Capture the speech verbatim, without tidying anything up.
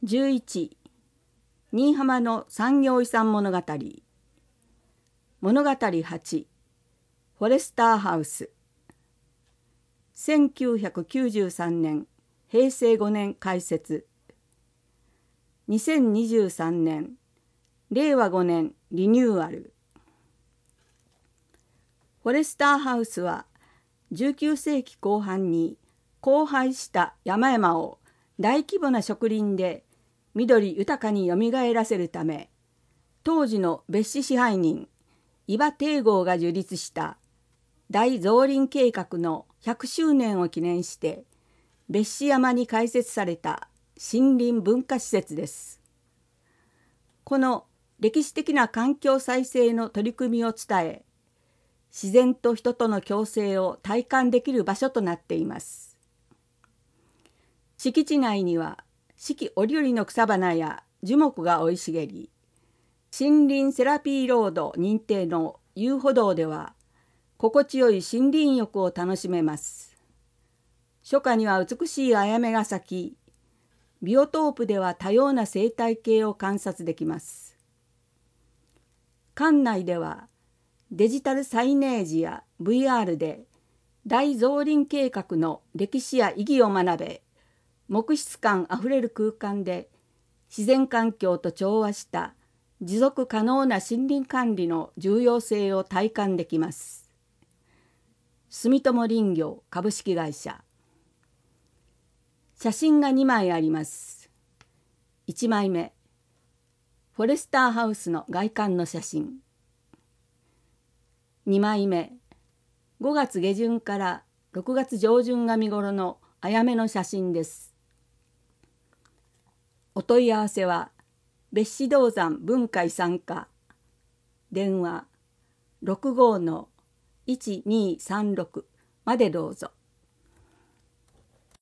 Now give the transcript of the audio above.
じゅういち、新居浜の産業遺産物語。物語はち、フォレスターハウス。せんきゅうひゃくきゅうじゅうさんねん、へいせいごねん開設。にせんにじゅうさんねん、れいわごねんリニューアル。フォレスターハウスはじゅうきゅうせいきこう半に荒廃した山々を大規模な植林で緑豊かによみがえらせるため、当時の別紙支配人伊庭貞豪が樹立した大造林計画のひゃくしゅうねんを記念して別紙山に開設された森林文化施設です。この歴史的な環境再生の取り組みを伝え、自然と人との共生を体感できる場所となっています。敷地内には四季折々の草花や樹木が生い茂り、森林セラピーロード認定の遊歩道では心地よい森林浴を楽しめます。初夏には美しいあやめが咲き、ビオトープでは多様な生態系を観察できます。館内ではデジタルサイネージや ブイアール で大造林計画の歴史や意義を学べ、木質感あふれる空間で自然環境と調和した持続可能な森林管理の重要性を体感できます。住友林業株式会社。写真がにまいあります。いちまいめ、フォレスターハウスの外観の写真。にまいめ、ごがつげじゅんからろくがつじょうじゅんが見頃のあやめの写真です。お問い合わせは別紙銅山文化遺産課、電話 ろくごーのいちにーさんろく までどうぞ。